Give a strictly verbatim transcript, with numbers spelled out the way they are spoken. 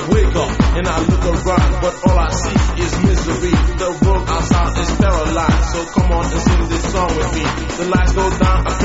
wake up and I look around, but all I see is misery. The world outside is paralyzed, so come on and sing this song with me. The lights go down, I